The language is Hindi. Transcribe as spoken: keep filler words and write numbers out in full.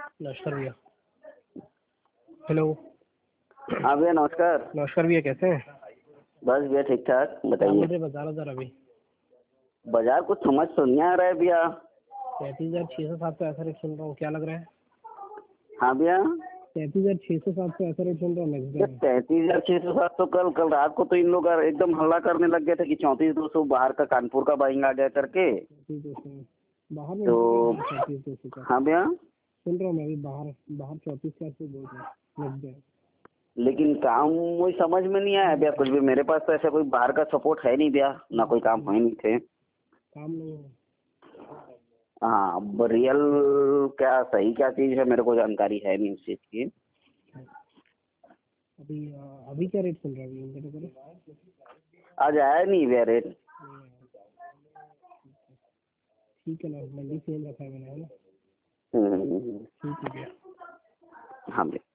नमस्कार भैया। हेलो। हाँ भैया नमस्कार। नमस्कार भैया, कैसे हैं? बस भैया ठीक ठाक, क्या बताइए। बोल रहे बाजार बाजार अभी? बाजार कुछ समझ तो नहीं आ रहा है भैया। तैंतीस हजार छः सौ सात सौ ऐसा रेट सुन रहा हूँ, क्या लग रहा है? हाँ भैया, तैंतीस हजार छः सौ सात सौ ऐसा रेट सुन रहा हूँ नेक्स्ट डे में। तैंतीस हजार छह सौ सात सौ कल कल रात को तो इन लोग एकदम हल्ला करने लग गए थे कि चौंतीस दो सौ बाहर का कानपुर का बाइंग आ गया करके। तैंतीस दो सौ बाहर में तो तैंतीस दो सौ का हाँ भैया, सुन रहा हूँ मैं अभी। बाहर बाहर चौंतीस का से बोल रहा हूँ नेक्स्ट डे। लेकिन काम वही समझ में नहीं आया भैया कुछ भी। मेरे पास तो ऐसा कोई बाहर का सपोर्ट है नहीं भैया, ना कोई काम है नहीं थे। काम नहीं है। हाँ, अब रियल क्या सही क्या चीज़ है मेरे को जानकारी है नहीं उस चीज़ की। अभी अभी क्या रेट सुन रहा है अभी उनके तो करे? आज आया नहीं भैया रेट। ठीक है ना, मंडी सेम रखा है मैंने, है ना? हम्म, ठीक है भैया। हाँ भैया।